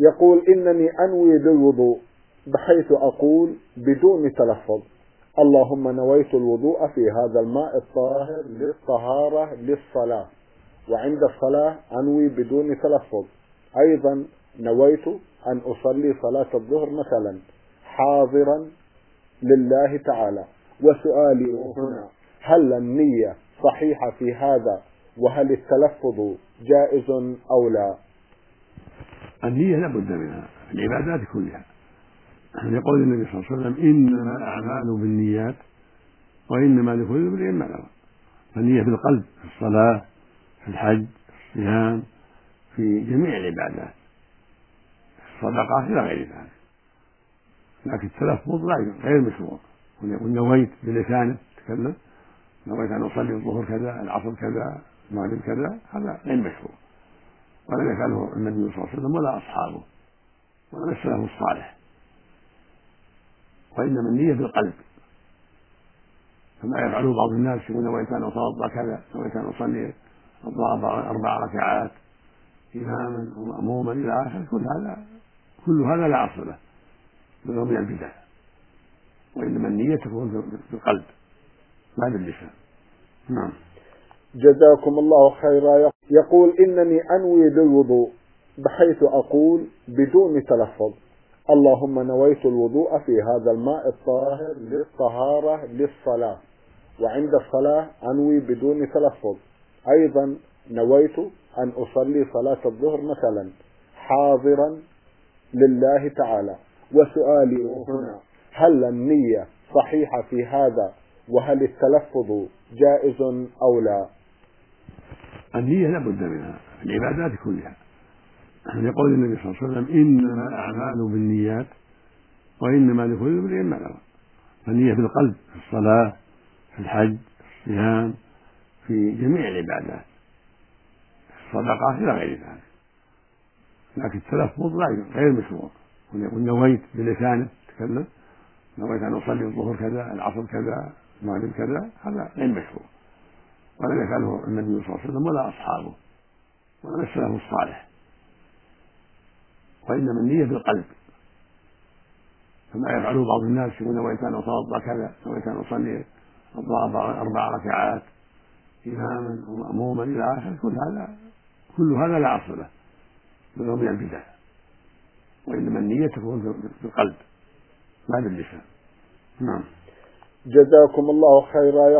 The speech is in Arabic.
يقول إنني أنوي بالوضوء بحيث أقول بدون تلفظ: اللهم نويت الوضوء في هذا الماء الطاهر للطهارة للصلاة، وعند الصلاة أنوي بدون تلفظ. أيضا نويت أن أصلي صلاة الظهر مثلا حاضرا لله تعالى. وسؤالي هنا: هل النية صحيحة في هذا؟ وهل التلفظ جائز أو لا؟ النية لا بد منها في العبادات كلها. يقول النبي صلى الله عليه وسلم: إنما الأعمال بالنيات وإنما لكل امرئ ما نوى. فالنية في القلب، في الصلاة، في الحج، في الصيام، في جميع العبادات، في الصدقات إلى غير ذلك. لكن التلفظ غير مشروع. يقول نويت بلسانه تكلم: نويت أن أصلي الظهر كذا، العصر كذا، المغرب كذا، هذا غير مشروع، ولم يفعله النبي صلى الله عليه وسلم ولا أصحابه ولا السلف الصالح. وإنما النية بالقلب، كما يفعله بعض الناس: يقول نويت أن أتوضأ كذا، نويت أن أصلي الظهر 4 ركعات إماما ومأموما إلى آخره. كل هذا لا أصل له، بل هو من البدع. وإنما النية تكون في القلب لا باللسان. نعم. جزاكم الله خيرا. يقول إنني أنوي بالوضوء بحيث أقول بدون تلفظ: اللهم نويت الوضوء في هذا الماء الطاهر للطهارة للصلاة، وعند الصلاة أنوي بدون تلفظ. أيضا نويت أن أصلي صلاة الظهر مثلا حاضرا لله تعالى. وسؤالي هنا: هل النية صحيحة في هذا؟ وهل التلفظ جائز أو لا؟ النية لا بد منها في العبادات كلها. يقول النبي صلى الله عليه وسلم: إنما الأعمال بالنيات وإنما لكل امرئ ما نوى. فالنية في القلب، في الصلاة، في الحج، في الصيام، في جميع العبادات، في الصدقات إلى غير ذلك. لكن التلفظ غير مشروع. يقول نويت بلسانه تكلم: نويت أن أصلي الظهر كذا، العصر كذا، المغرب كذا، هذا غير مشروع، ولم يفعله النبي صلى الله عليه وسلم ولا أصحابه ولا السلف الصالح. وإنما النية بالقلب، كما يفعله بعض الناس: يقول نويت أن أتوضأ كذا، نويت أن أصلي الظهر 4 ركعات إماما ومأموما إلى آخره. كل هذا لا أصل له، بل هو من البدع. وإنما النية تكون في القلب لا باللسان. نعم. جزاكم الله خيرا.